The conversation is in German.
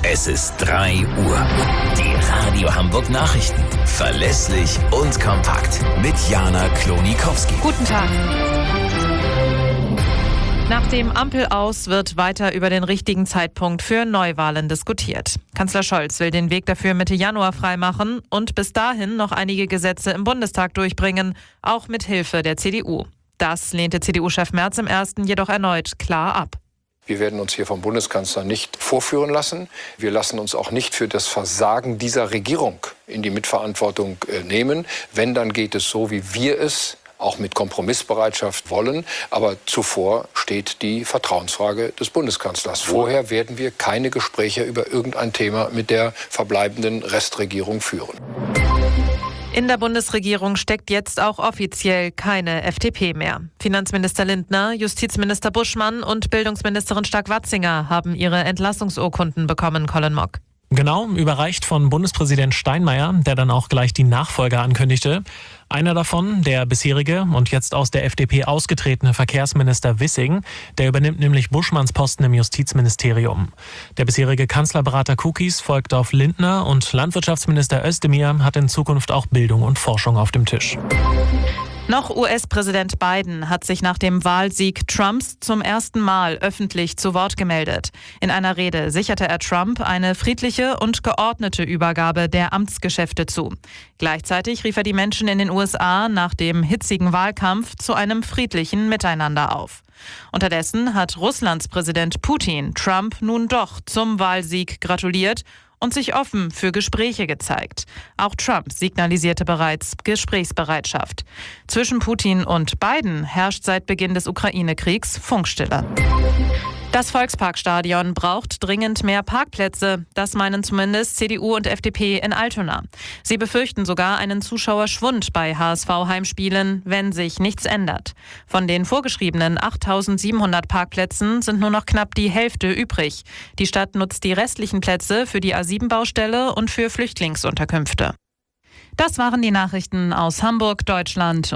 Es ist 3 Uhr. Die Radio Hamburg Nachrichten. Verlässlich und kompakt. Mit Jana Klonikowski. Guten Tag. Nach dem Ampel-Aus wird weiter über den richtigen Zeitpunkt für Neuwahlen diskutiert. Kanzler Scholz will den Weg dafür Mitte Januar freimachen und bis dahin noch einige Gesetze im Bundestag durchbringen, auch mit Hilfe der CDU. Das lehnte CDU-Chef Merz im ersten jedoch erneut klar ab. Wir werden uns hier vom Bundeskanzler nicht vorführen lassen. Wir lassen uns auch nicht für das Versagen dieser Regierung in die Mitverantwortung nehmen. Wenn, dann geht es so, wie wir es auch mit Kompromissbereitschaft wollen. Aber zuvor steht die Vertrauensfrage des Bundeskanzlers. Vorher werden wir keine Gespräche über irgendein Thema mit der verbleibenden Restregierung führen. In der Bundesregierung steckt jetzt auch offiziell keine FDP mehr. Finanzminister Lindner, Justizminister Buschmann und Bildungsministerin Stark-Watzinger haben ihre Entlassungsurkunden bekommen, Colin Mock. Genau, überreicht von Bundespräsident Steinmeier, der dann auch gleich die Nachfolger ankündigte. Einer davon, der bisherige und jetzt aus der FDP ausgetretene Verkehrsminister Wissing, der übernimmt nämlich Buschmanns Posten im Justizministerium. Der bisherige Kanzlerberater Kukis folgt auf Lindner und Landwirtschaftsminister Özdemir hat in Zukunft auch Bildung und Forschung auf dem Tisch. Noch US-Präsident Biden hat sich nach dem Wahlsieg Trumps zum ersten Mal öffentlich zu Wort gemeldet. In einer Rede sicherte er Trump eine friedliche und geordnete Übergabe der Amtsgeschäfte zu. Gleichzeitig rief er die Menschen in den USA nach dem hitzigen Wahlkampf zu einem friedlichen Miteinander auf. Unterdessen hat Russlands Präsident Putin Trump nun doch zum Wahlsieg gratuliert und sich offen für Gespräche gezeigt. Auch Trump signalisierte bereits Gesprächsbereitschaft. Zwischen Putin und Biden herrscht seit Beginn des Ukraine-Kriegs Funkstille. Das Volksparkstadion braucht dringend mehr Parkplätze. Das meinen zumindest CDU und FDP in Altona. Sie befürchten sogar einen Zuschauerschwund bei HSV-Heimspielen, wenn sich nichts ändert. Von den vorgeschriebenen 8.700 Parkplätzen sind nur noch knapp die Hälfte übrig. Die Stadt nutzt die restlichen Plätze für die A7-Baustelle und für Flüchtlingsunterkünfte. Das waren die Nachrichten aus Hamburg, Deutschland.